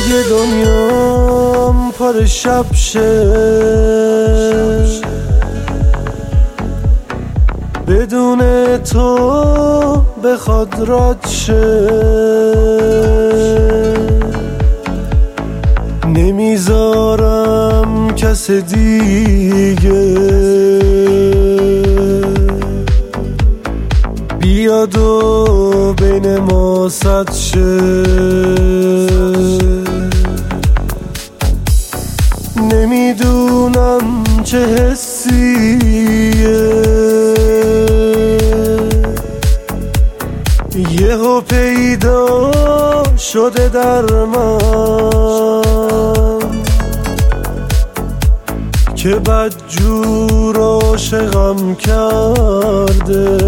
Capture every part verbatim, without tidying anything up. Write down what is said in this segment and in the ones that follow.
اگه دنیام پر شب شه بدون تو بخواد رد شه نمیذارم کس دیگه بیاد و بین ما صد شه نمیدونم چه حسیه یهو پیدا شده در من که بدجور عاشقم کرده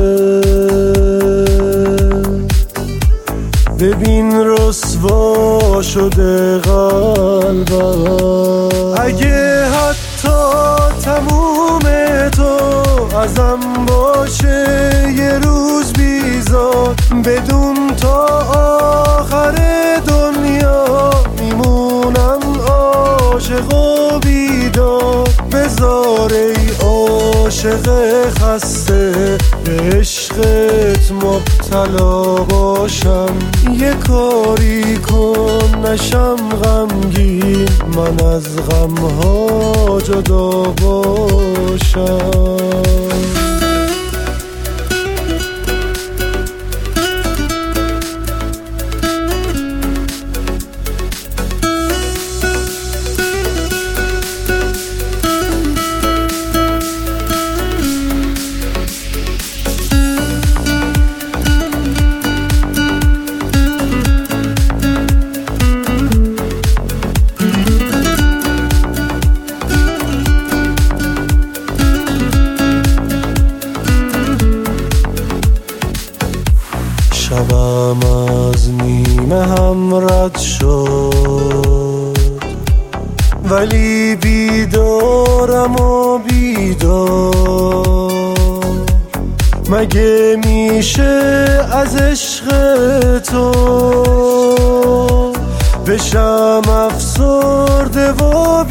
ببین رسوا شده قلبم اگه حتی تموم تو ازم باشه یه روز بیزار بدون تا آخر دنیا میمونم عاشق و بیدار بذار ای عاشق خسته به عشقت مبتلا باشم یه کاری کن نشم غمگین من از غمها جدا باشم شبم از نیمه هم رد شد ولی بیدارم و بیدار مگه میشه از عشق تو بشم افسرده و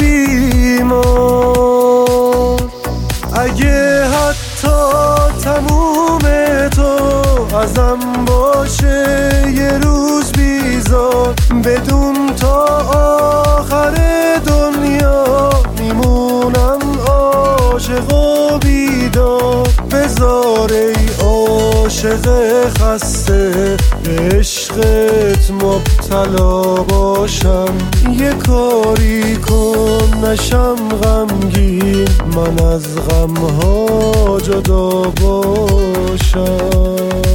بیمار اگه حتی تموم تو ازم باشه یه روز بیزار بدون تا آخر دنیا میمونم عاشق و بیدار بذار ای عاشق خسته به عشقت مبتلا باشم یه کاری کن نشم غمگین من از غمها جدا باشم